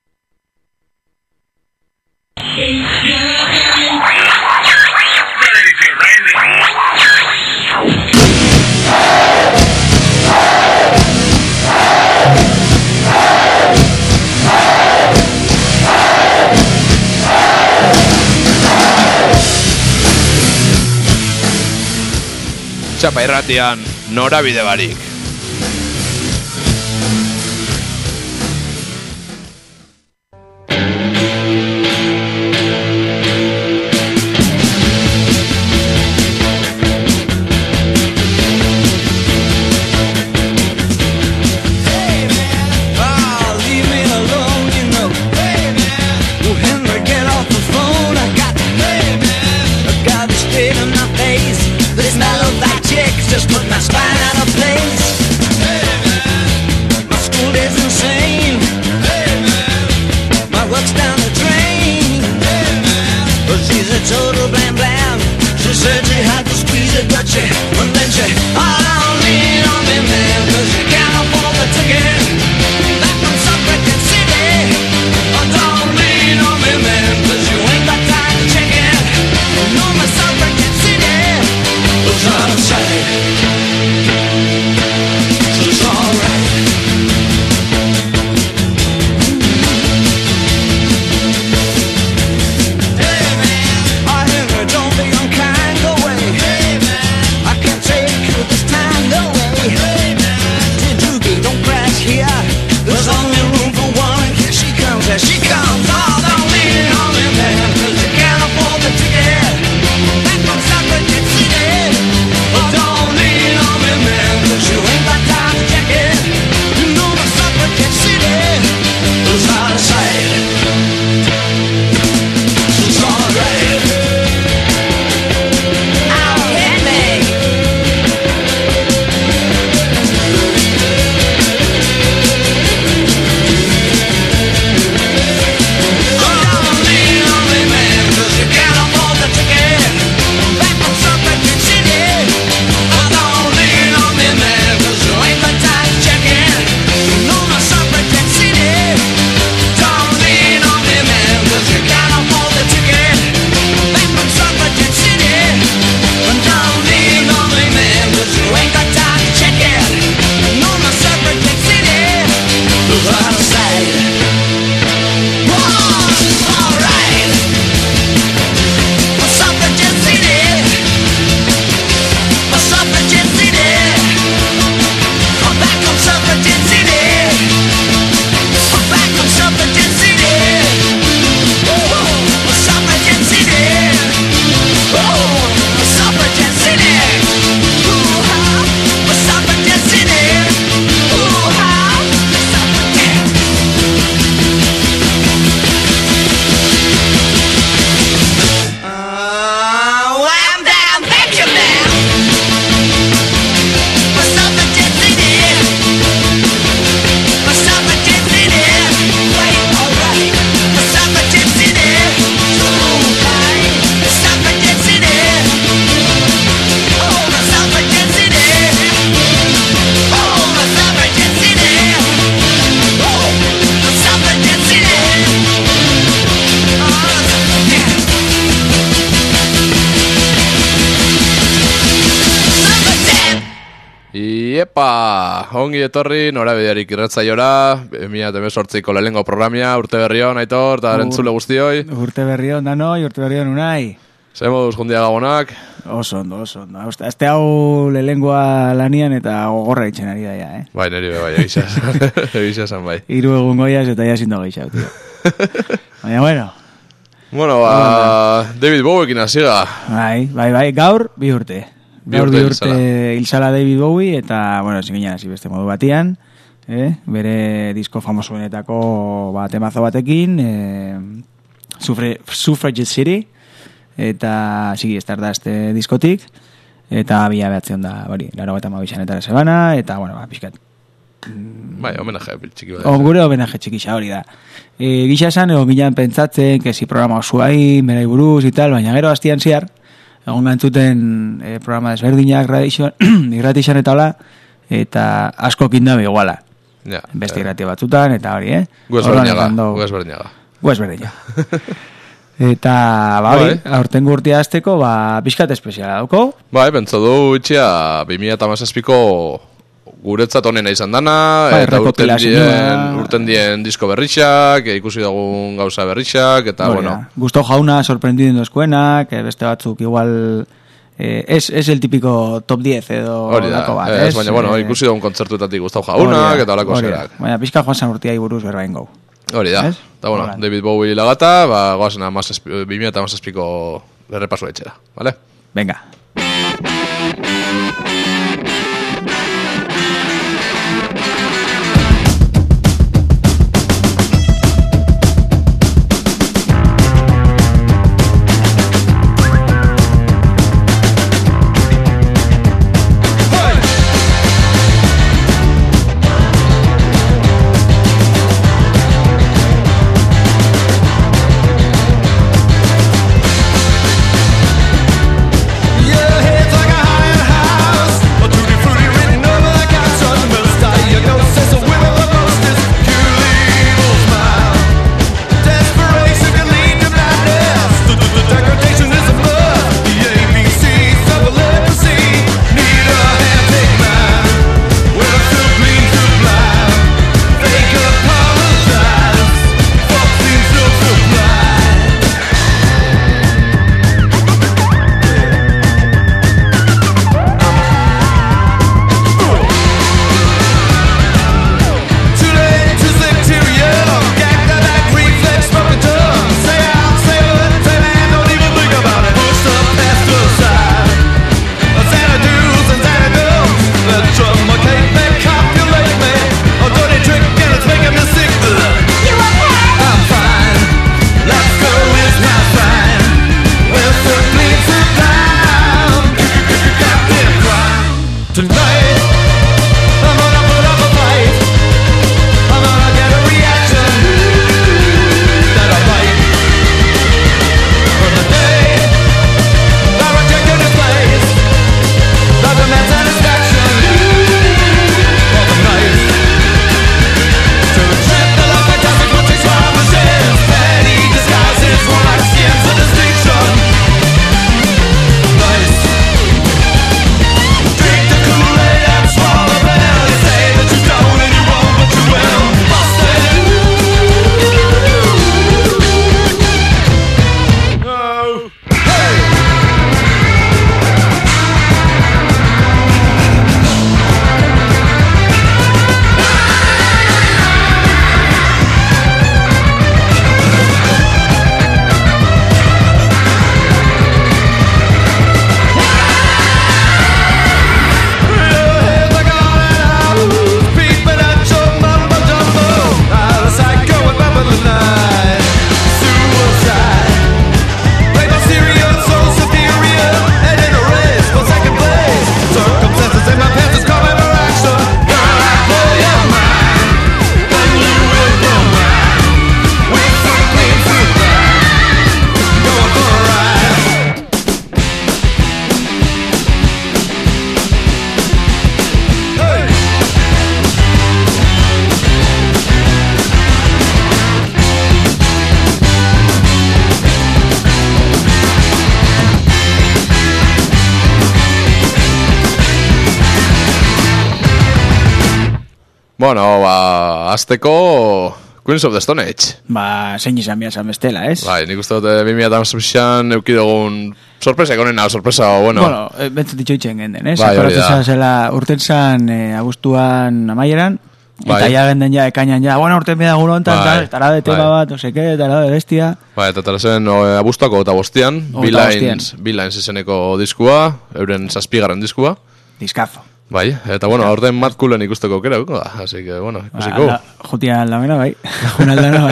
Txapa irratian, norabide barik. Just put my spine out of place. Hey man, my school is insane. Hey man, my work's down the drain. Hey man, but she's a total blam blam. She said she had to squeeze it, but then she don't lean on me, man, 'cause you can't afford the ticket back from Suffragette City. Oh, don't lean on me, man, 'cause you ain't got time to check it. No, my Suffragette City was out of sight. She comes, oh, don't lean on me, man, 'cause you can't afford the ticket back from Suffragette City. Oh, don't lean on me, man, 'cause you ain't got time to check it. You know the Suffragette City is out of sight. It's alright. I'll hit me. Iepa, ongi etorri norabidearik irratzaiora, 2018ko lehenengo programia, urte berrion, Aitor, eta entzule guztioi. Urte berrion danoi, urte berrion unai. Zer moduz jundia gabonak? Oso ondo. Azte hau lehenengoa lanian eta gogorra itxen ari daia, Bai, neri bai, egisa esan bai. 3 egun goiaz eta jazindo gehiago, tio. Baina, bueno. Bueno, David Bowiekin hasiga. Bai, gaur, 2 urte. Gaur 2 urte hilzala David Bowie, eta, bueno, zinginen hasi beste modu batian, bere disko famosuenetako temazo batekin, Suffragette City, eta sigi Stardust diskotik, eta bila behatzen da, hori, 82 sebana, eta, bueno, pixkat. Bai, homenaje txiki bat. Gure homenaje txikisa hori da. Gisa esan, egon ginean pentsatzen, kesi programa osuai, merai buruz, y tal, baina gero hastian ziar, egon gantzuten programa desberdinak irratixan eta hola, eta asko kindabe iguala. Ja, Beste irratia batzutan, eta hori, Gu ezberdinaga. Eta, hori, aurten urtea azteko, pixkat espeziala dauko. Pentsa du itxia 2017ko guretzat honena izan dana, eta urten dien disko berrixak, ikusi dugun gauza berrixak, eta Gusto jauna sorprendiden dozkuenak, beste batzuk igual... Es el típico top 10 edo lako bat, ez? Baina, ikusi dugun kontzertuetatik Gustau jaunak, eta olako zerak. Baina, pixka Joan Sanurtiai buruz berbain gau. Hori da, eta David Bowie lagata, goazena 2017ko berrepasu etxera, vale? Venga. Bueno, azteko Queens of the Stone Age. Zein izan biazan bestela, ez? Nik uste dut 2017an eukidogun sorpresa egonena, sorpresa, Bueno, bentzat ditxoitzen genden, ez? Sorpresa zela urten zan abuztuan amaieran, eta ja genden ja, ekainan ja, urten beda gure ontan, etara de tema bat, oseke, etara de bestia. Eta tala zen abuztuako eta bostian, B-Lines izeneko diskua, euren zazpigarren diskua. Diskazo. Eta aurten Matt Cullen ikusteko aukera, así que, ikusiko. Jutia aldamena, Junaldana,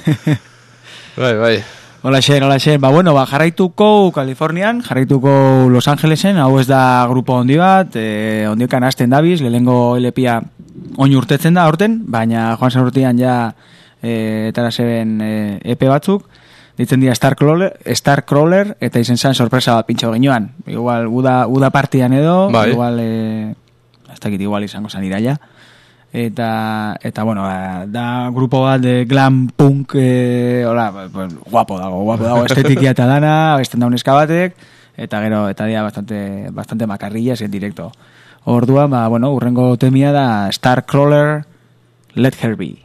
Hola, xen. Jarraituko Kalifornian, jarraituko Los Angelesen, hau ez da grupo hondi bat, ondiokan hasten dabiz, lehengo LP-a oin urtetzen da aurten, baina Joan Sanurtian ja etara zeben EP batzuk, ditzen dira Starcrawler, eta izen zan sorpresa bat pintxo genioan. Igual, uda partian edo, igual izango zan iraia. eta bueno, da grupo bat de glam punk, hola, pues, guapo dago, estetikia eta dana, besten da uneska batek, eta gero, eta dia bastante makarrillas en directo. Orduan, bueno, urrengo temia da Starcrawler, Let Her Be.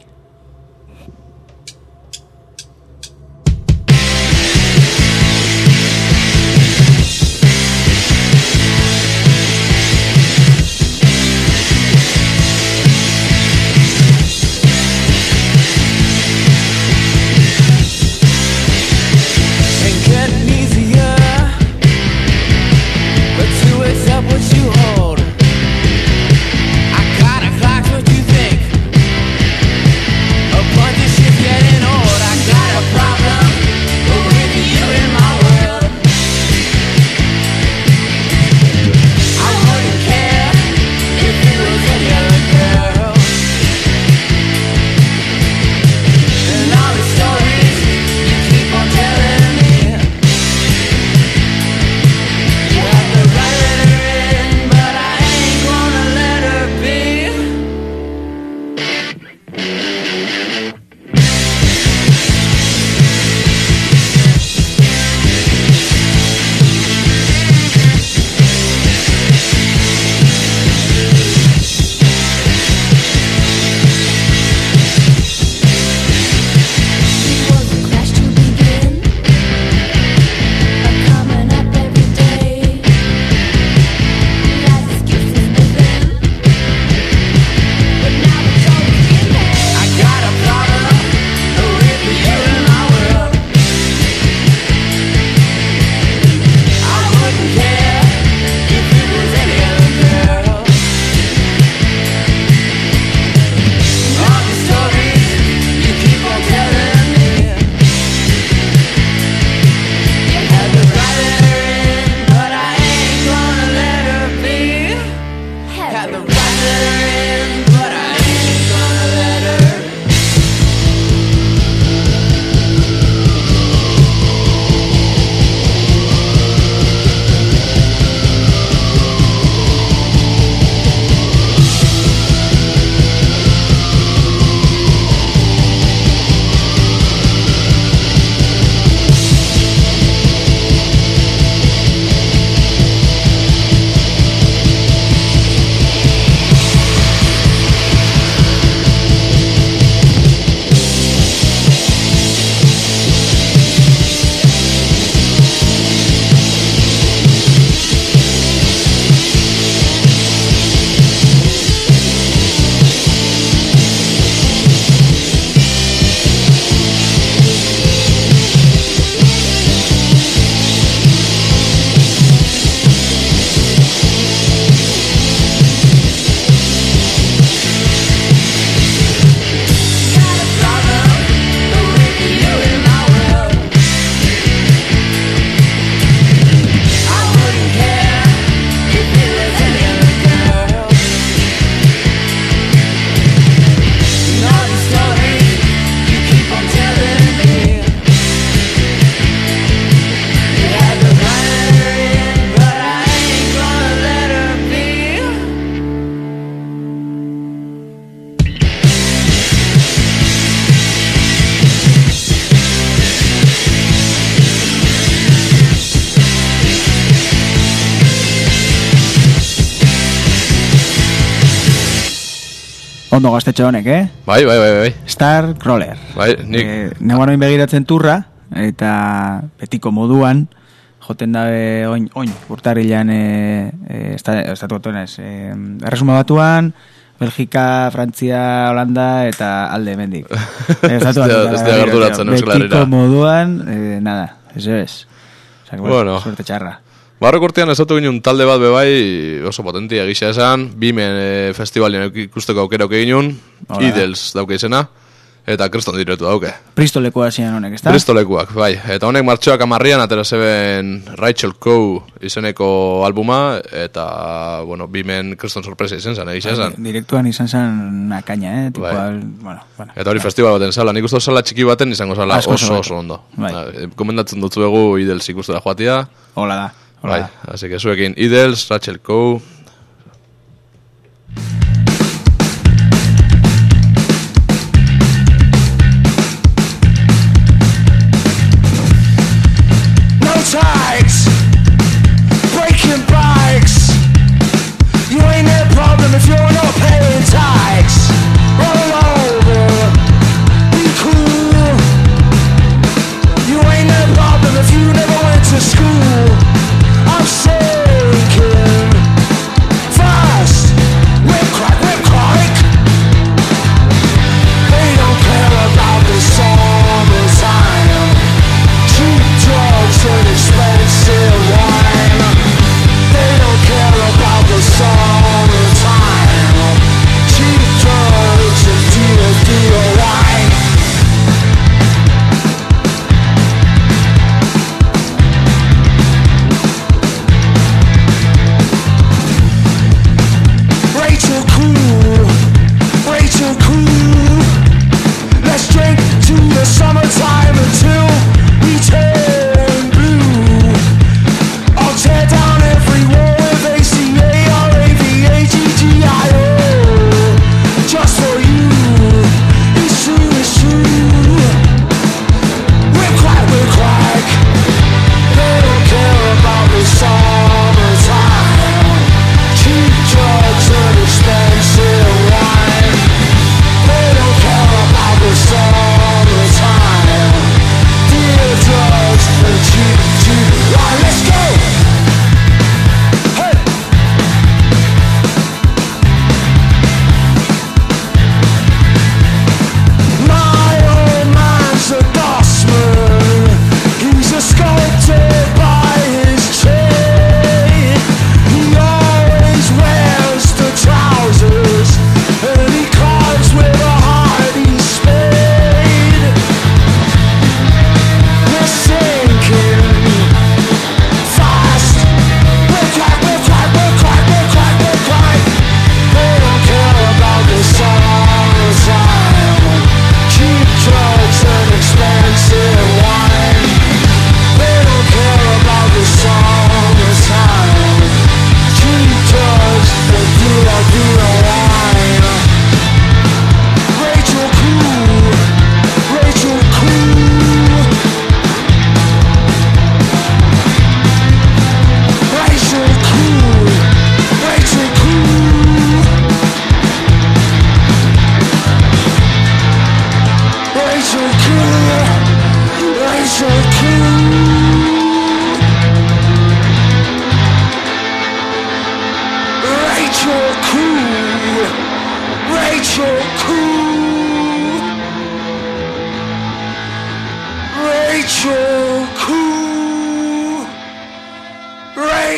Ondo gaztetxe honek, Bai. Starcrawler. Bai, nik... Neguanoin begiratzen turra, eta betiko moduan, joten dabe oin urtarrilan estatu batuenez. Erresuma batuan, Belgika, Frantzia, Holanda, eta alde hemendik. Estatu batuan. Betiko moduan, nada, eso es. O sea, bueno, suerte txarra. Barrok urtean esatu ginen talde bat bebai oso potentia egisa esan, Bimen festivalien ikusteko aukerok egin, Idels dauke izena, eta Kriston diretu dauke. Bristolekuak ziren honek, ezta? Bristolekuak, bai. Eta honek martxoak 10 atera zeben Rachel Coe izeneko albuma, eta, bueno, Bimen Kriston sorpresa izan zen, egisa esan. Direktuan izan zen akaina, tipo, bai. Bueno. Eta hori festival baten zala, nik uste sala txiki baten izango zala oso ondo. Bai. Komendatzen dutzu egu Idels ikustu da joatia. Hola da. Bai, así que zuekin Idels, Rachel Coe.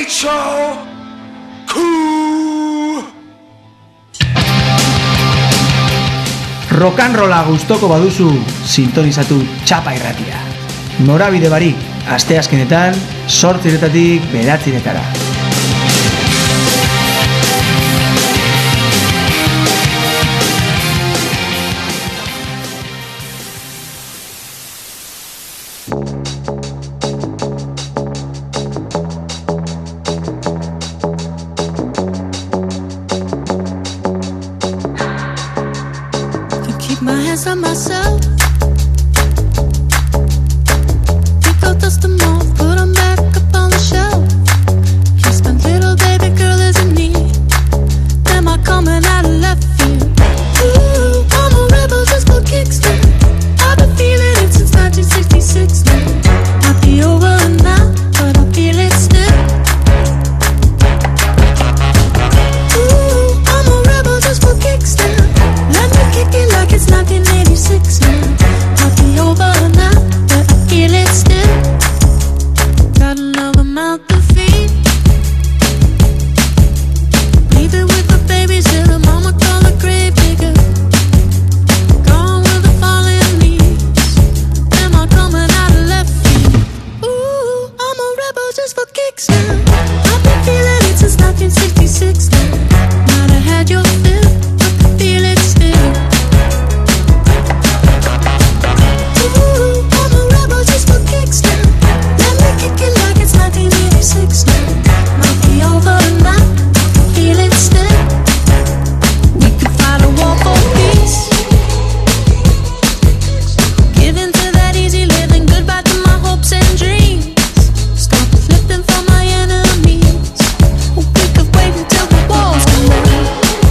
so cool. Rock'n'rolla gustoko baduzu, sintonizatu Txapa Irratia. Norabide barik, asteazkenetan, 8:00 9:00. My hands on myself. Pick out dust them off, put them back up on the shelf. Just a little baby girl isn't me. Am I coming out of left field? Ooh, I'm a rebel just for kicks now. I've been feeling it since 1966 now. Might be over now, but I feel it still. Ooh, I'm a rebel just for kicks now. Let me kick it like it's 1986 now. Might be over now, but I feel it still. Got another mouth to feed. Leave it with the babies till the mama call a grave digger. Gone with the falling leaves. Am I coming out of left field? Ooh, I'm a rebel just for kicks now. I've been feeling it since 1966 now. Might have had your fill, but I feel it still. Ooh, I'm a rebel just for kicks now. Let me kick it like it's 1986 now. Might be over now, I feel it still. We could fight a war for peace. Give in to that easy living, goodbye to my hopes and dreams. Stop flipping for my enemies. We could wait until the walls come down.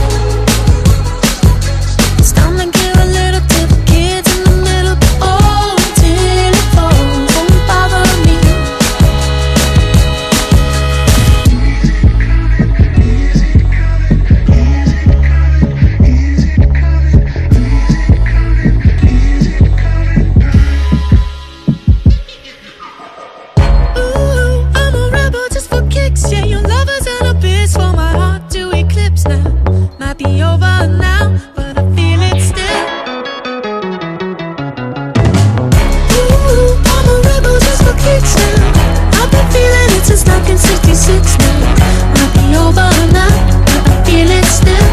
It's time to give a little to the kids in the middle. Oh, till it falls, won't bother me. Ooh, I'm a rebel just for kicks. Yeah, your lovers and a bitch for my heart to eclipse now. Might be over now, but I feel it still. Ooh, I'm a rebel just for kicks now. I've been feeling it since 1966 now. Might be over now, but I feel it still.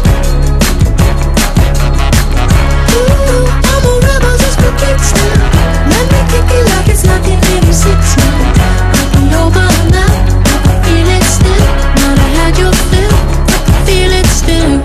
Ooh, I'm a rebel just for kicks now. Let me kick it like it's 1986 now. Might be over now, but I feel it still. Might have had your fill, but I feel it still.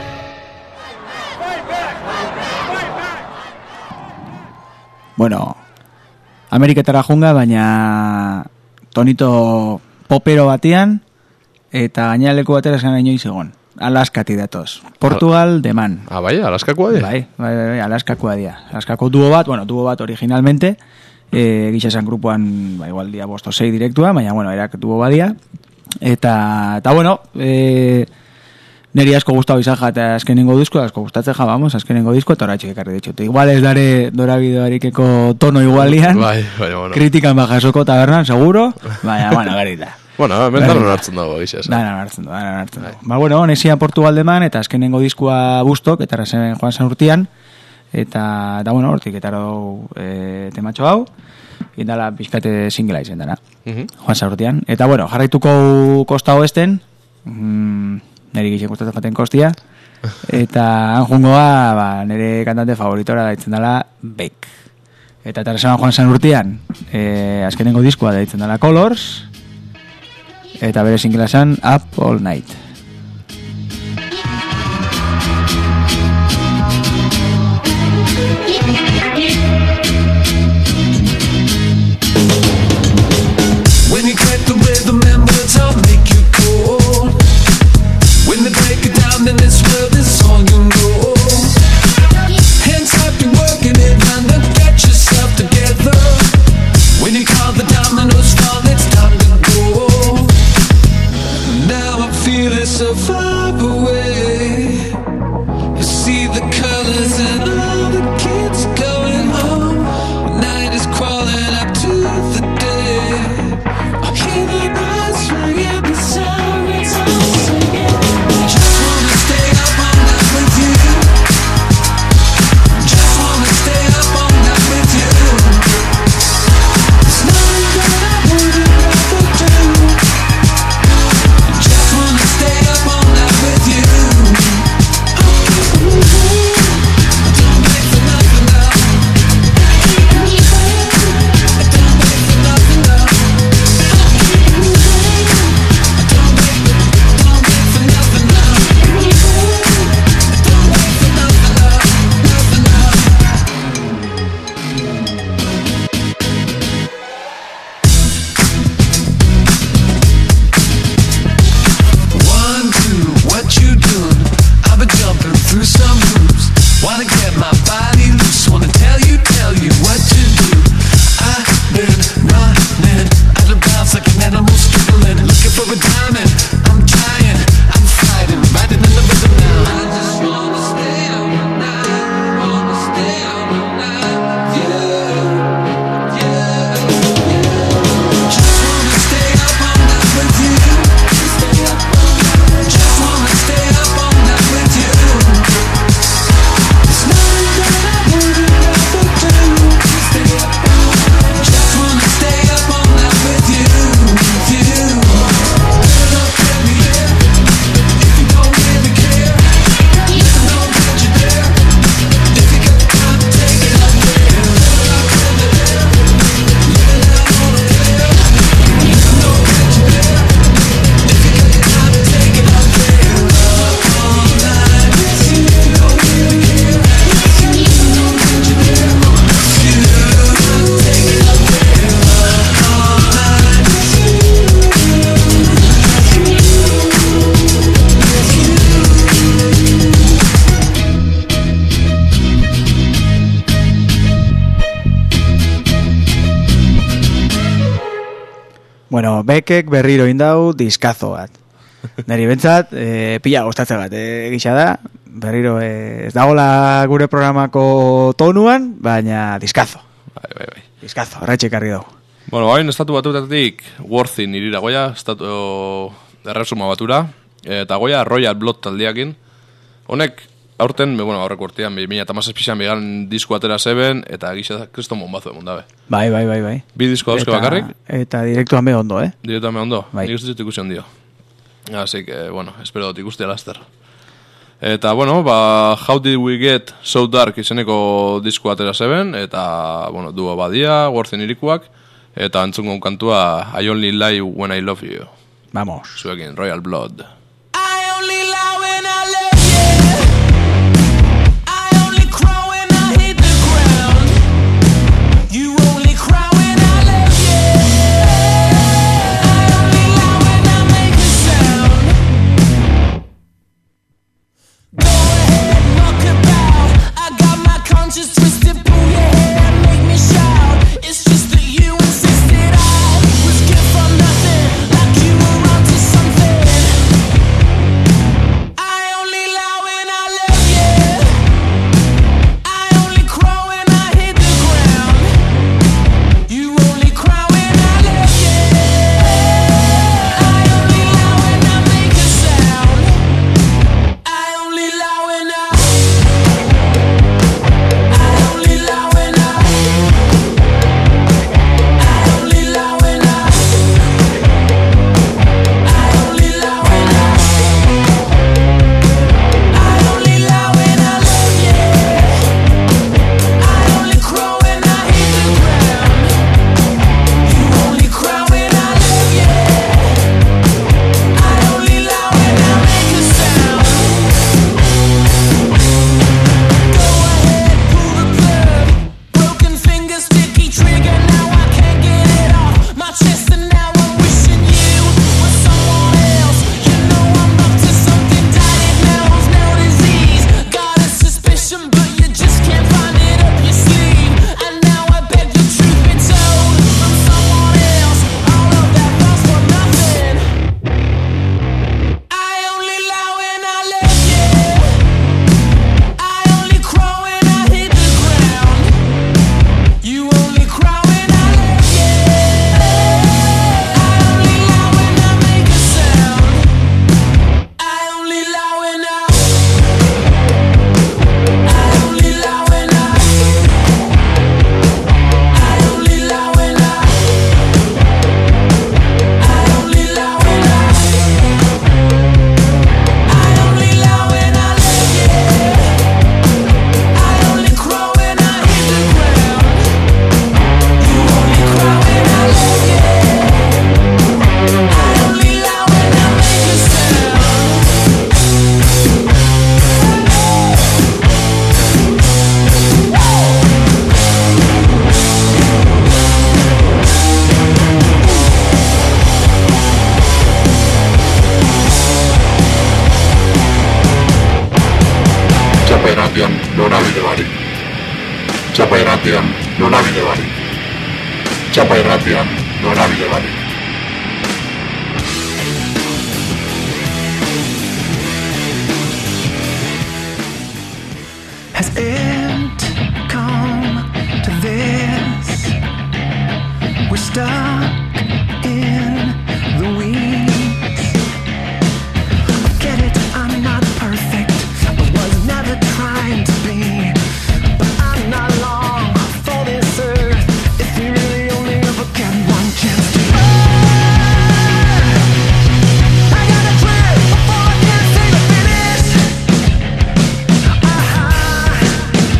Bueno, Ameriketara junga, baina tonito popero batean, eta gainaleko batera esan inoiz egon. Alaskati datoz. Portugal, deman. Ah, bai, Alaskakoa dira? Bai, Alaskakoa dira. Alaskako duo bat originalmente, gisa esan grupoan, igual dia 5 o 6 direktua, baina, erak duo badia. Eta bueno, neri asko gustau izan eta azkenengo disko, asko gustatzen vamos, azkenengo disko, eta horatxik ekarri ditut. Igual ez dare dorabidoarikeko tono igualian, bueno. kritikan bajasoko tabernan, seguro, baina, garita. Bueno, mentan hartzen dago, gisa esan. Dana hartzen du. Nesia Portugal deman, eta azkenengo diskoa bustok, eta razen Juan Sanurtian, eta hortik, eta tematxo hau, indala pixkate singela izen dana, Juan Sanurtian. Eta jarraituko kosta oesten, neri gixen gustatzen jaten kostia, eta anjungoa, nire kantante favoritora daitzen dela Beck. Eta razen Juan Sanurtian, azkenengo diskoa daitzen dela Colors, eta bere singela esan Up All Night. When you crack the rhythm and words I'll make you cold. When they break it down then this world is all you know. Hands up, you're working it and then get yourself together. When you call the dominoes fall, it's time to go. Now I feel it so far away. You see the colors and all the kids Bueno, Bekek berriro indau diskazo bat. Neri bentsat, pila gustatzen bat, gisa da, berriro ez dagoela gure programako tonuan, baina diskazo. Bai. Diskazo, horretxe karri dugu. Bueno, hain estatu batutatik Worthin irira goia, estatu erresuma batura, eta goia Royal Blood taldeakin. Honek, aurten, aurreko urtean, 2017an bigan disko atera zeben, eta gisa kriston bombazo emon dabe. Bai. Bi disko dauzke bakarrik. Eta direktuan be ondo, Direktuan be ondo, bai. Nik ez dut ikusi ondio. Así que, espero dut ikusti alaster. Eta, How Did We Get So Dark izeneko disko atera zeben, eta, duo badia, Worthin irikuak, eta antzungon kantua I Only Lie When I Love You. Vamos. Zuekin, Royal Blood. I only lie when I love you. I only cry when I hit the ground. You only cry when I love you. I only lie when I make a sound. Go ahead, knock about. I got my conscience twisted, pull your hair and make me shout. It's just that you insisted I was good for nothing, like you were onto something. I only lie when I love you. I only cry when I hit the ground. You only cry when I love you. I only lie when I make a sound. I only lie when I only lie when I only lie when I only lie when I only lie when I love you. I only cry when I hit the ground. You only cry when I love you. I only lie when I make a sound. Go ahead, pull the plug. Broken finger, sticky trigger. Now I can't get it off my chest, and now I'm wishing you were someone else. You know I'm up to something diagnosed, no disease. Got a suspicion, but you just can't find it up your sleeve. And now I beg the truth be told from someone else. All of that lost for nothing. I only lie when I love you. I only cry when I hit the ground. You only cry when I love you. I only lie when I make a sound. I only lie when I only lie when I only lie when I only lie when I only lie when I love you. I only cry when I hit the ground. You only cry when I love you. I only lie when I make a sound. Txapa irratian norabide barik. Txapa irratian norabide barik. Txapa irratian norabide barik. Has it come to this? We're stuck in the weeds. I get it, I'm not perfect. I was never trying to be. But I'm not long for this earth. If we really only ever get one chance to I gotta trip before I can see the finish.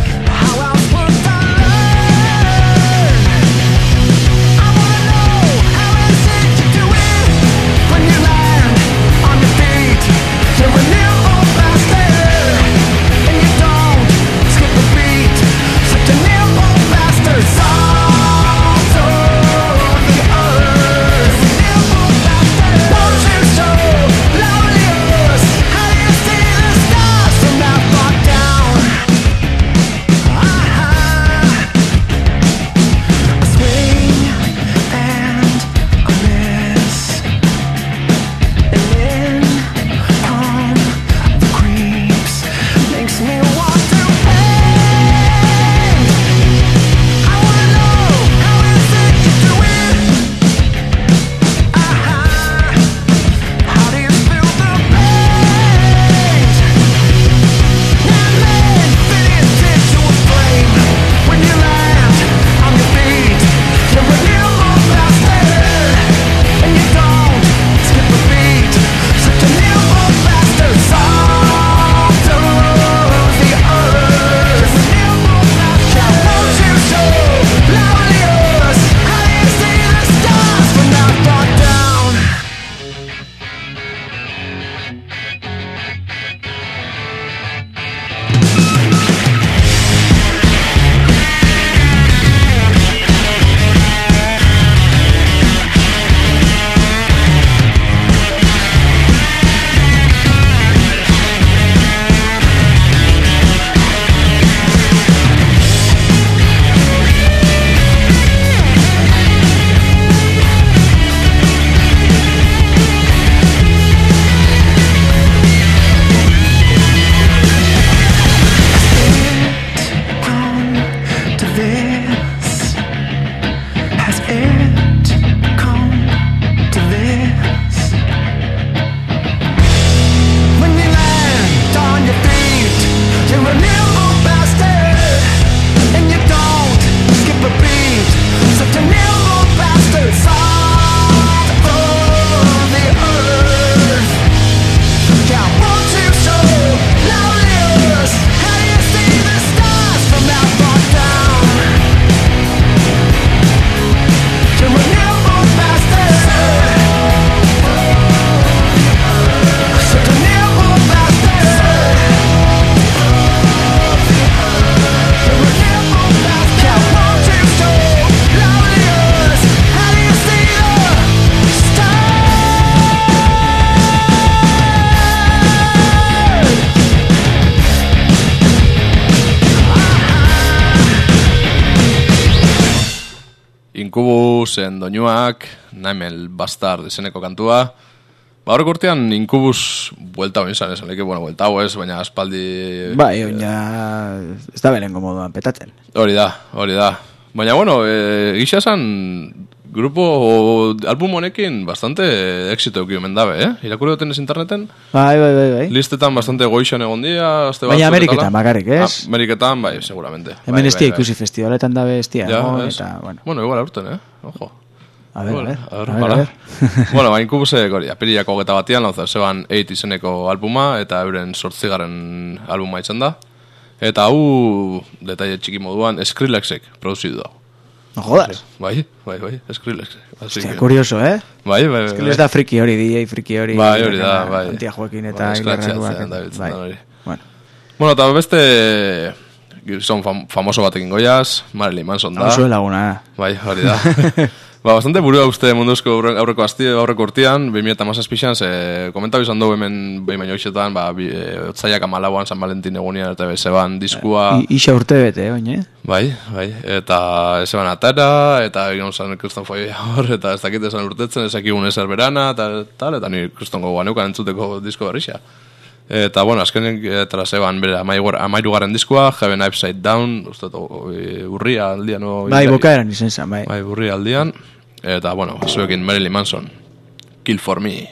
Inkubusen doinuak, Naimel Bastard izeneko kantua. Ba, horrek urtean Inkubus buelta hon izan, esan leke, bueno, buelta hau ez, baina aspaldi... Bai, oina ez da belengo moduan petatzen. Hori da. Baina, bueno, gisa esan, album honekin bastante éxito euki omen dabe, Irakurri goten ez interneten? Bai. Listetan bastante goixan egon dia, Baina Ameriketan bakarrik, ez? Ameriketan, bai, seguramente. Hemen estia ikusi festivaletan dabe estia, Ja, no? ez. Eta, bueno. Bueno, igual aurten, Ojo. A ver. Bueno, ba, Inkubusek hori, apirilako 21 lanzatu zeban 8 izeneko albuma, eta euren 8. albuma izan da. Eta hau, detaile txiki moduan, Skrillexek produzidu da. No jodas. Bai, Skrillexek. Hostia, curioso, Bai. Skrillexek da friki hori, DJ friki hori. Bai, hori da, bai. Antia Joaquin eta Bai, Ilarraruak. esklatzea da biltzen da hori. Bueno, eta beste gizon famoso batekin goiaz, Marilyn Manson da. hau laguna. Bai, hori da. Ba, bastante burua uste munduzko aurreko urtean, 2017an, komentau izan dugu hemen behin baino hoxetan, otzaiak 14an San Valentin egunian, eta zeban diskua... Ixa urte bete, oine? Bai, eta zeban atara, eta egon zan kriston foia hor, eta ez dakit esan urtetzen, ezakigun ezer berana, eta ni kriston gogoan eukan entzuteko disko berrixa. Eta, bueno, azkenek, eta zeban bere amairugarren diskoa, Heaven Upside Down, uste urria aldian, no? Bai, bokaeran izen zan, bai. Bai, urria aldian. Eta, bueno, zuekin Marilyn Manson, Kill for Me.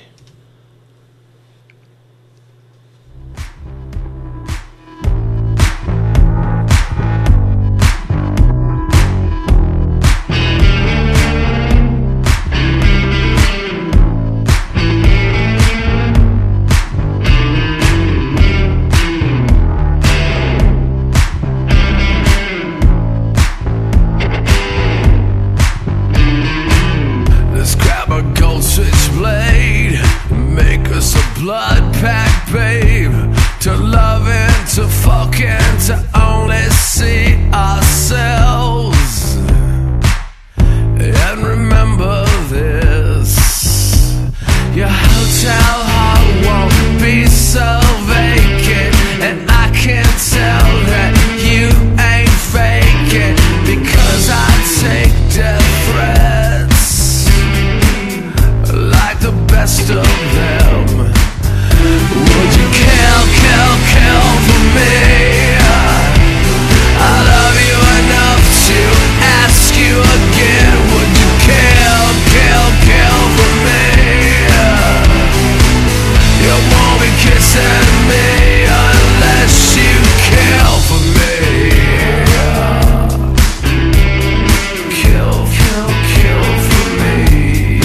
Let's grab a gold switchblade, make us a blood pact, babe. To love and to fuck and to only see ourselves. And remember this: your hotel heart won't be so vacant, and I can tell that you ain't faking, because I take death threats like the best of them. Would you kill for me? I love you enough to ask you again. Would you kill for me? You won't be kissing me unless you kill for me. Kill for me.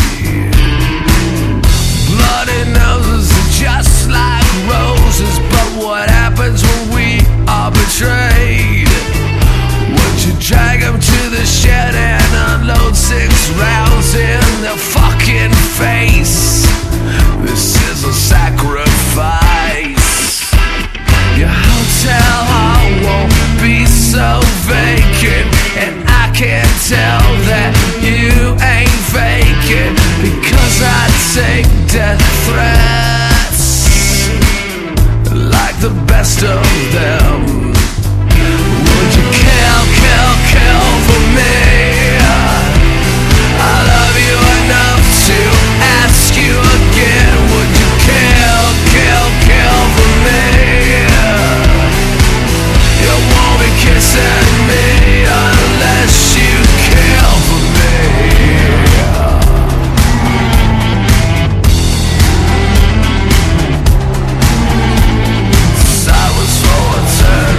Bloody noses are just like roses, but what happens when we are betrayed? Would you drag them to the shed and unload 6 rounds in their fucking face? This is a sacrifice. Your hotel heart won't be so vacant, and I can tell that you ain't faking, because I take death threats like the best of them. Would you kill for me? I love you enough to ask you again. Would you kill for me? You won't be kissing me unless you kill for me. Silence for eternity.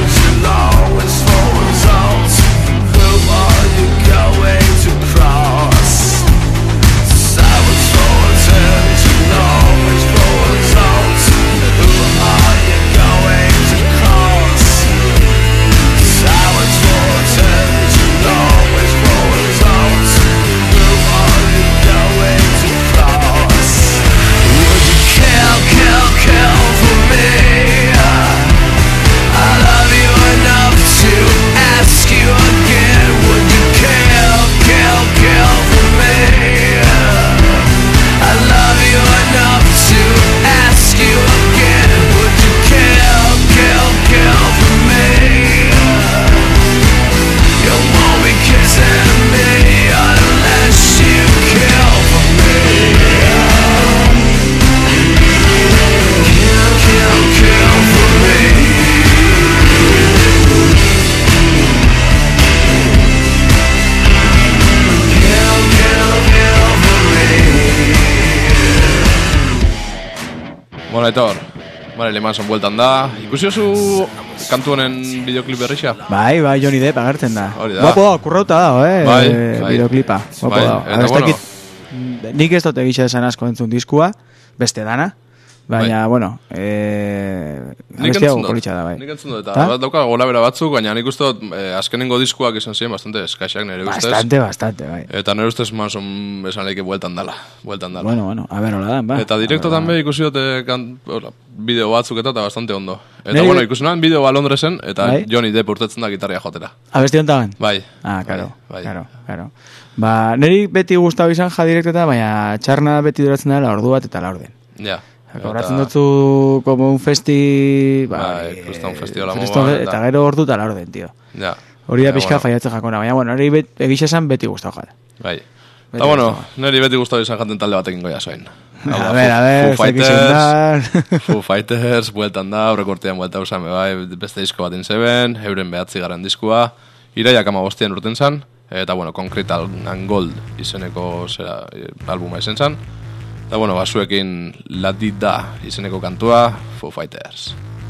Bueno, Aitor, Marilyn Manson bueltan da. Ikusi oso kantu honen videoklip berrixa? Bai, Johnny Depp agertzen da. Hori da. Guapo da, kurrauta da, Bai. Videoklipa. Guapo Bai, da. eta bueno. Nik ez dut egitxe esan asko entzun diskua, beste dana. Baina, bueno, abestia gokolitxa da, bai. Nik entzun dut, eta dauka golabera batzuk, baina nik uste dut azkenengo diskuak izan ziren bastante eskaxak nire ustez. Bastante, bai. Eta nire ustez Manson esan leike bueltan dala. Bueno, a ver, hola dan, ba. Eta direktotan be ikusi dut bideo batzuk eta bastante ondo. Eta bueno, ikusi nuen bideo ba Londresen, eta bai? Johnny Depp urtetzen da gitarria jotera. Abesti hontagan? Bai. Claro. Bai. Niri beti gustau izan direktota, baina txarna beti duratzen dela ordu bat eta laurden. Ja. Horatzen dutzu como un festi... Bai, un festival eta gero ordu eta laurden, tio. Ja. Hori da pixka faiatzen jakona, baina, bueno, niri egixe esan beti gustau jara. Bai. Eta bueno, niri beti gustau izan jaten talde batekin goia zoin. A ver, Foo Fighters, bueltan da, aurreko urtean buelta usan, bai, beste disko batin zeben, euren 9. diskua, iraiak 15 urten zan, eta bueno, Concrete and Gold izeneko albuma izen zan, eta bueno, basuekin La Dida izeneko kantua, Foo Fighters.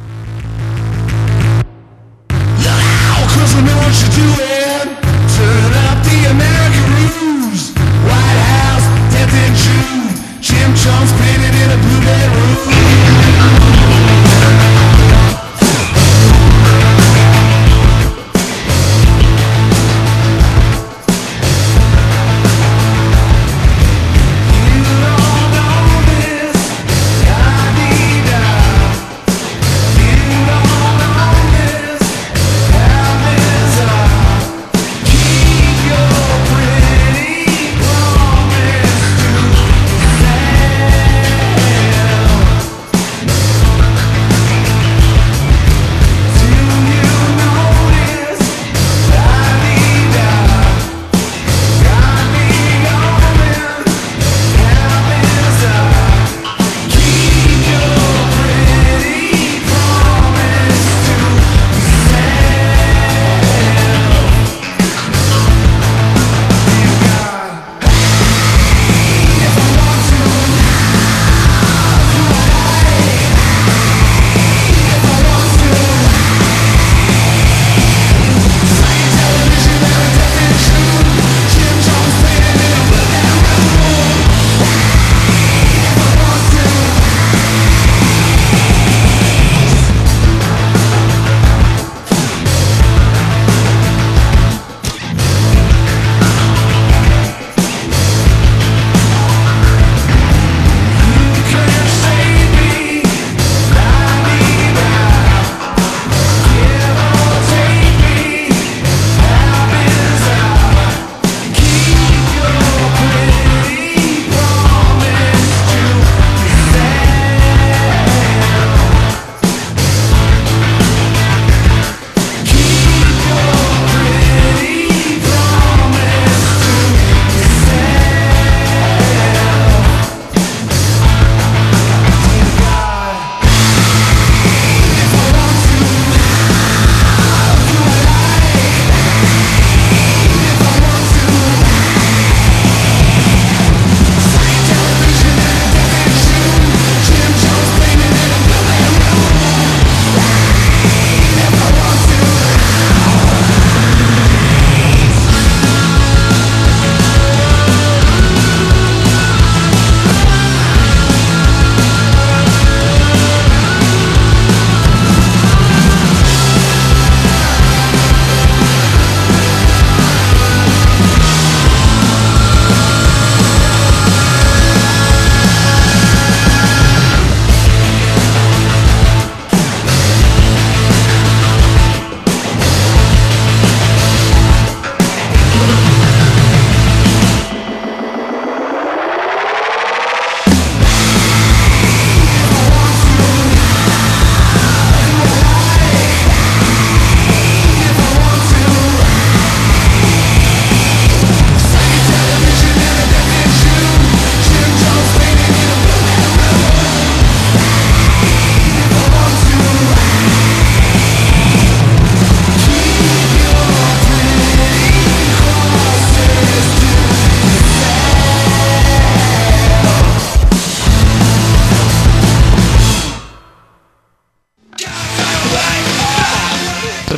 Cause I know what you're doing. Turn up the American ruse. White House, 10th and June. Jim Jones painted in a blue bedroom. You don't know this. La-dee-da.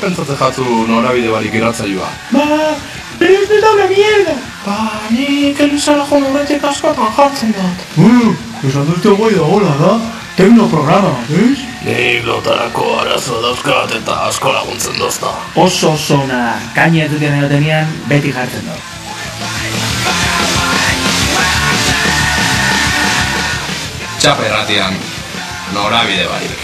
pentsatzen jatzu norabide barik irratzaioa? Pero es una mierda. Nik Elizara joan horretik askotan jartzen dut. Esan dute guai da hola da. Teknoprograma, ez? Nik lotarako arazo dauzkat eta asko laguntzen dozta. Oso zona, kaina ez duten egotenean, beti jartzen dut. Txapa irratian, norabide barik.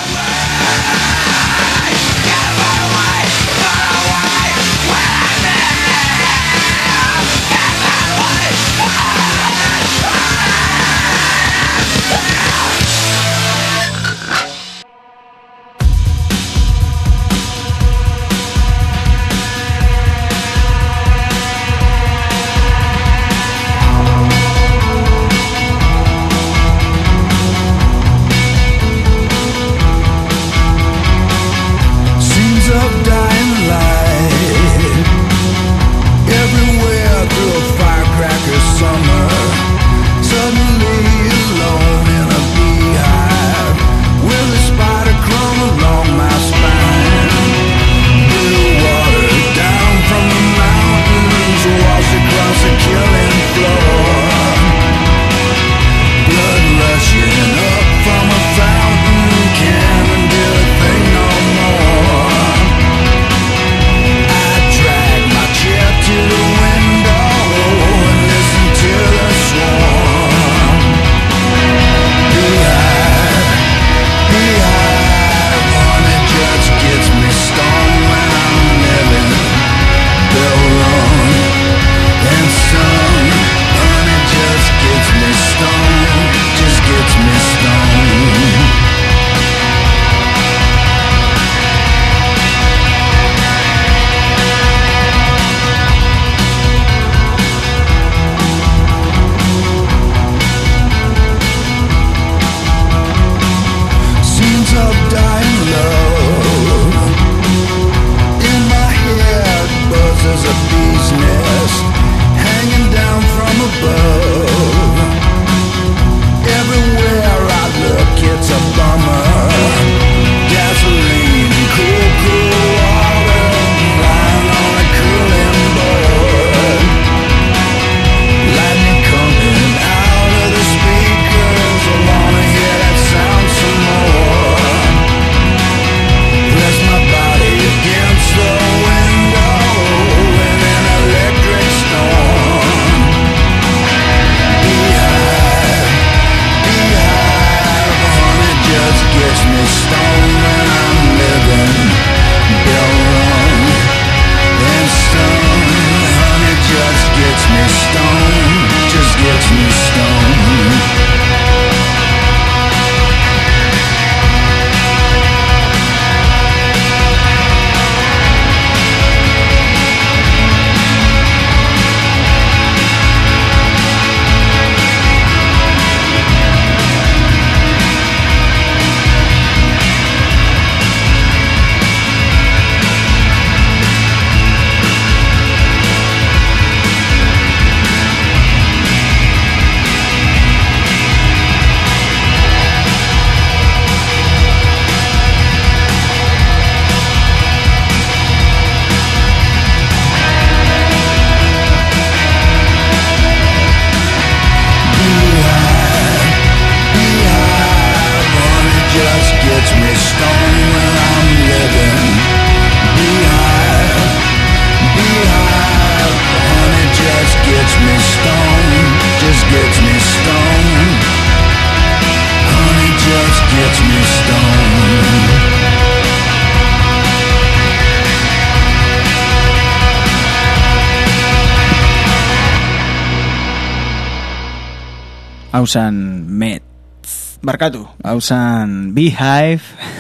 Hausan Metz, barkatu, hausan Beehive,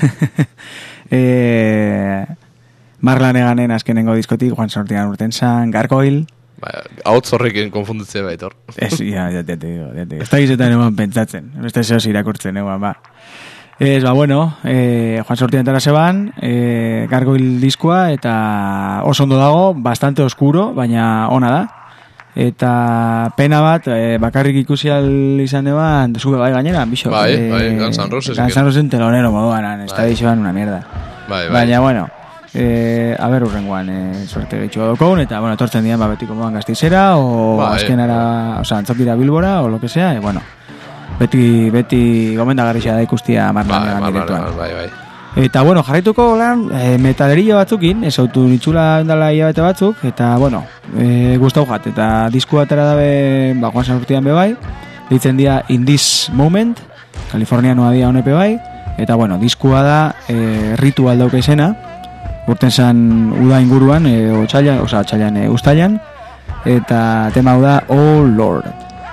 Marlaneganen azkenengo diskotik, Juan Sortian urten zan, Gargoyle. Hauts horrekin konfunditzea baitor. Ez, ja, ez da gizetan eman pentsatzen, beste zehoz irakurtzen eman, ba. Ez, ba, bueno, Juan Sortian entara zeban, Gargoyle diskoa, eta oso ondo dago, bastante oscuro, baina ona da. Eta pena bat, bakarrik ikusi izan deban, zube bai gainera, bixo. Bai, Guns N' Roses. Guns N' Roses telonero moduan, ez da dixoan una mierda. Bai. Baina, bueno, A ber, urrengoan suerte gehitxo daukagun, eta, bueno, etortzen dian, betiko moan Gazteizera, o azkenara, antzokira Bilbora, o lo que sea, bueno, beti gomendagarria da ikustia Marlanean direktuan. Bai. Eta, bueno, jarraituko lan, metaleria batzukin, ez autu nitxula endala hilabete batzuk, eta, bueno, gustau jat, eta disku atera dabe, Juan San Urtean bebai, ditzen dia In This Moment, Kalifornianoa dia honepe bai, eta, bueno, diskua da Ritual dauka izena, urten zan uda inguruan, ustailan, eta tema hau da Oh Lord.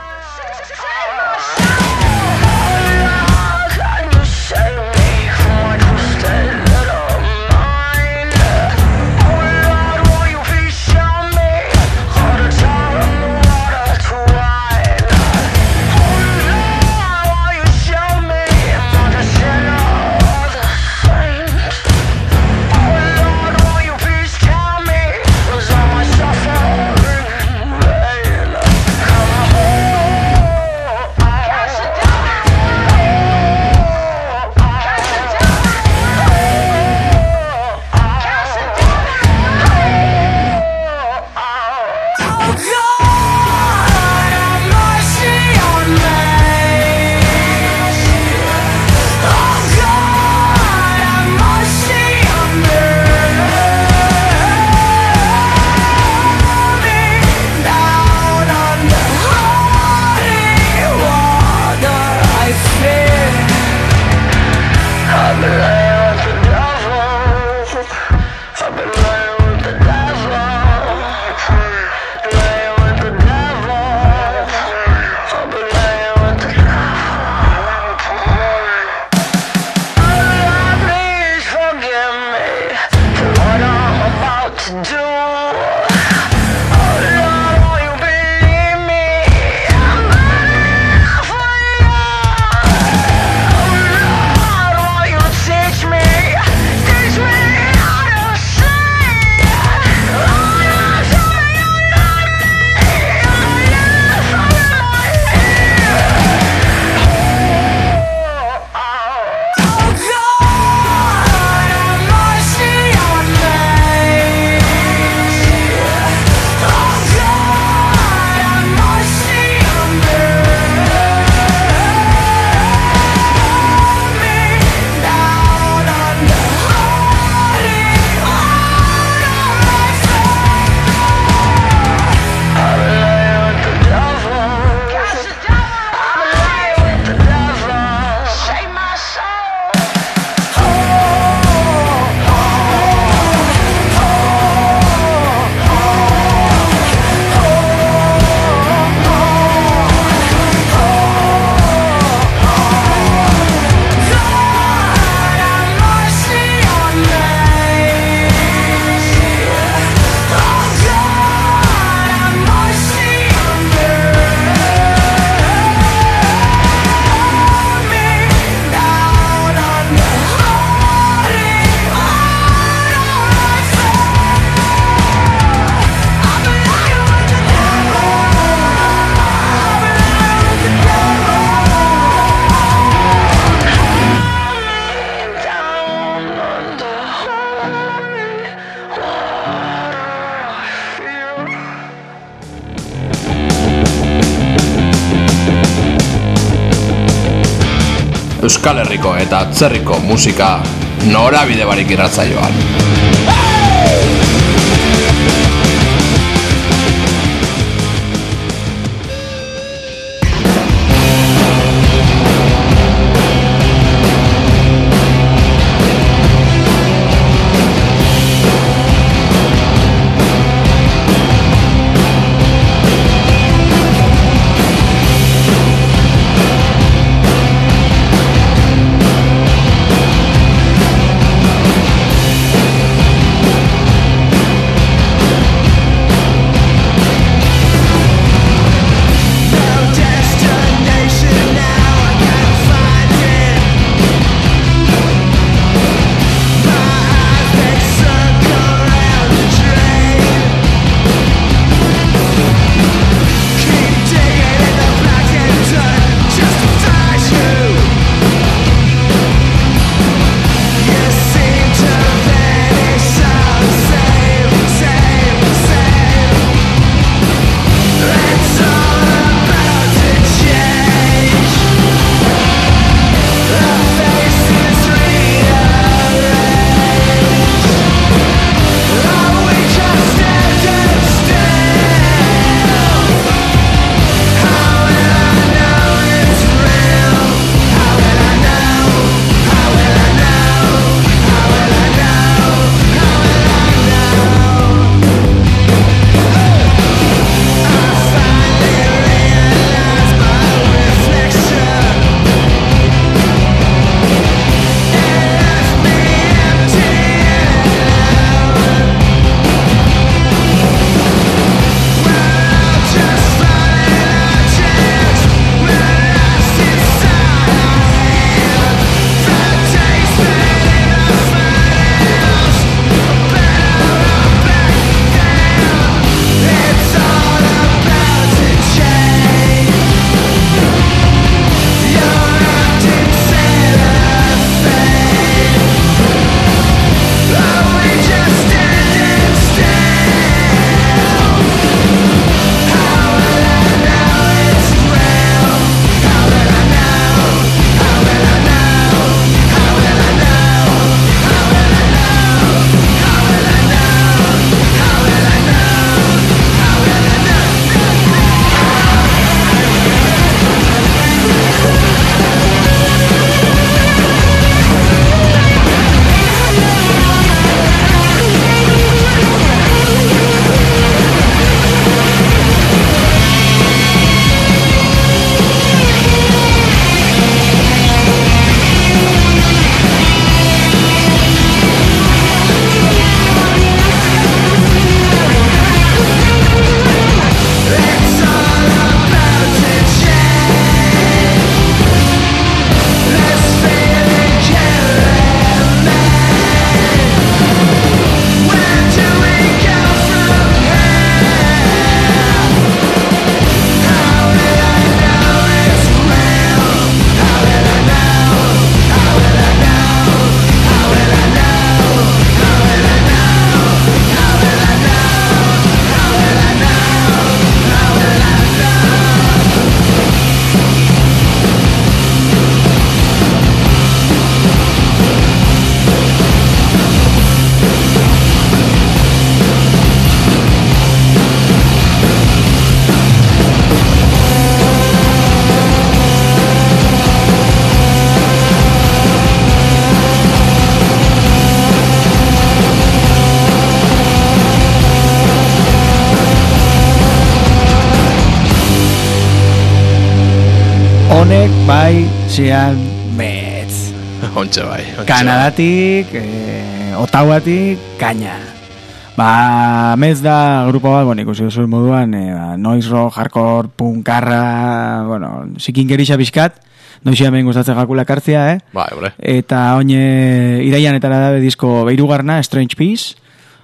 Euskal Herriko eta atzerriko musika norabide barik irratsaioan. honek bai Sean Metz. Ontxe bai. Kanadatik, Ottawatik, kaina. Ba, Metz da grupo bat, bueno, ikusi duzu moduan, noise rock, hardcore, punkarra, bueno, zikinkerixa bizkat, noizia hemen gustatzen jakula kartzia, Bai, bre. Eta oine iraian etara dabe disko beirugarna, Strange Peace,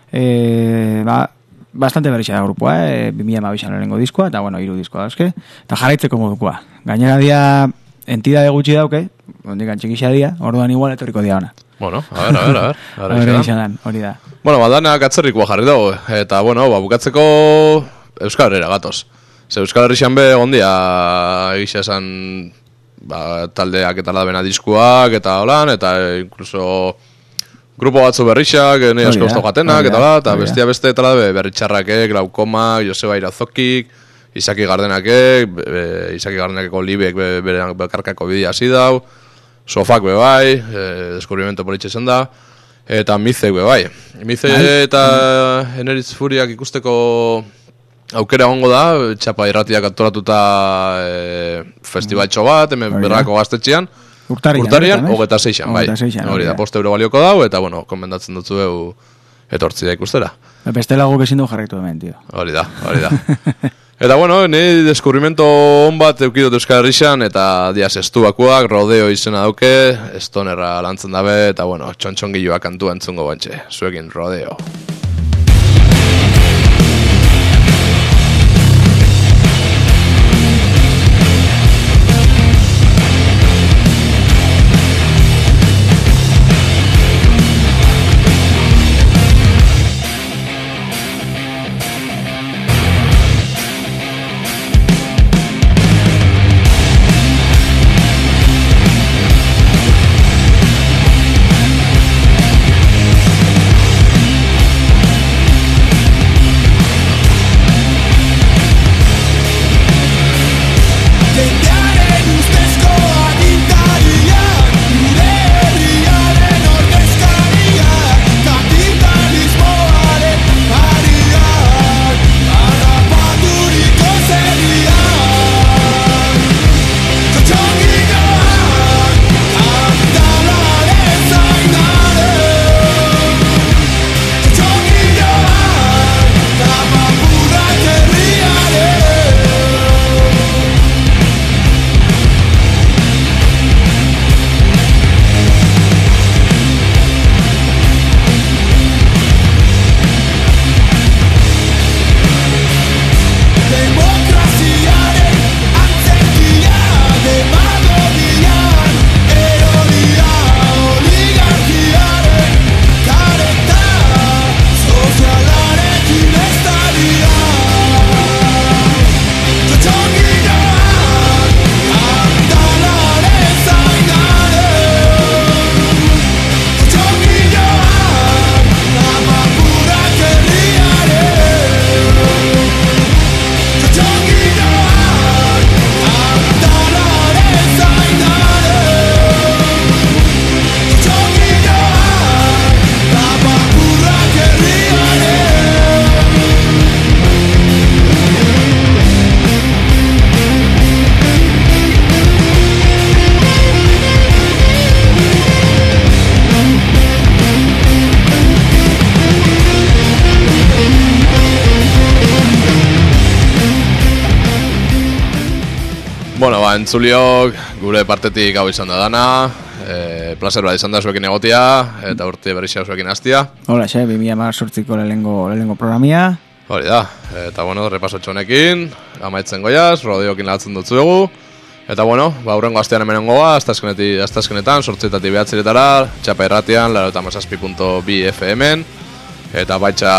bastante berrixa da grupoa, 2012an lehenengo diskoa, eta bueno, 3 diskoa dauzke, eta jarraitzeko modukoa. Gainera dia entidade gutxi dauke, ondikan txikixa dia, orduan igual etorriko dia ona. Bueno, a ver. Hori da. Bueno, badanak atzerrikoa jarri dago, eta bueno, bukatzeko Euskal Herriera gatoz. Ze Euskal Herrixan be ondia egisa esan taldeak eta labena diskuak eta holan, eta incluso grupo batzu berrixak, nahi asko usto jatenak, eta bestia beste eta berritxarrakek, Glaukoma, Joseba Irazokik, Isaki Gardenakek, Isaki Gardenakeko Libek bere bekarkako bidea hasi dau, Sofak bai, Deskubrimiento politxe zen da, eta Mizek bai. Mize eta Eneritz Furiak ikusteko aukera egongo da, Txapa Irratiak antolatuta festibaltxo bat, hemen berrako gaztetxean, Urtarian, 26an, bai. Hori da, 5 euro balioko dau, eta, bueno, konbendatzen dutzu etortzi da ikustera. Bestela guk ezin du jarraitu hemen, tio. Hori da. Eta, bueno, ni deskubrimiento on bat eukidot Euskal Herrixan, eta diaz estubakuak, Rodeo izena dauke, Stonerra lantzen dabe, eta, bueno, txontxongilloak kantua entzungo bantxe. Zuekin, Rodeo. Bueno, entzuliok, gure partetik hau izan da dana, placer bat izan da zuekin egotia, eta urte berrizia zuekin hastia. Hola, 2018ko lehenengo programia. Hori da, eta bueno, repasotxo honekin, amaitzen goiaz, Rodeokin latzen dutzuegu, eta bueno, hurrengo astean hemenengo astazkenetan, 8:00 behatziretara, Txapa Irratian, 97.2 FM-en, eta baitxa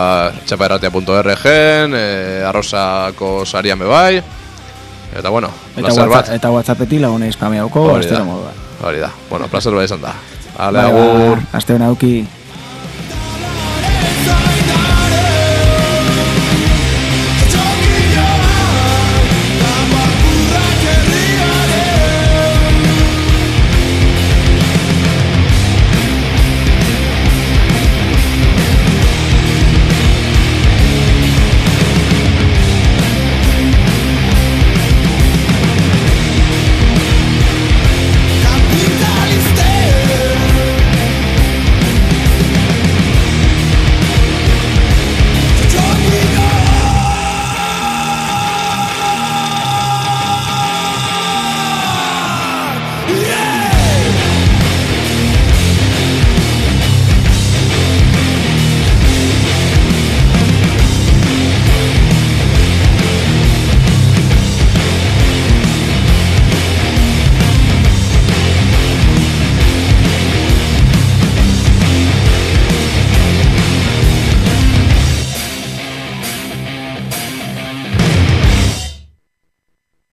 txapairratia.org-en, Arrosako sarian bebai, eta bueno, placer bat. Eta WhatsAppeti lagunei spamiauko, astero moduan. Hori da, bueno, placer bat izan da. Ale, agur. Aste hona auki.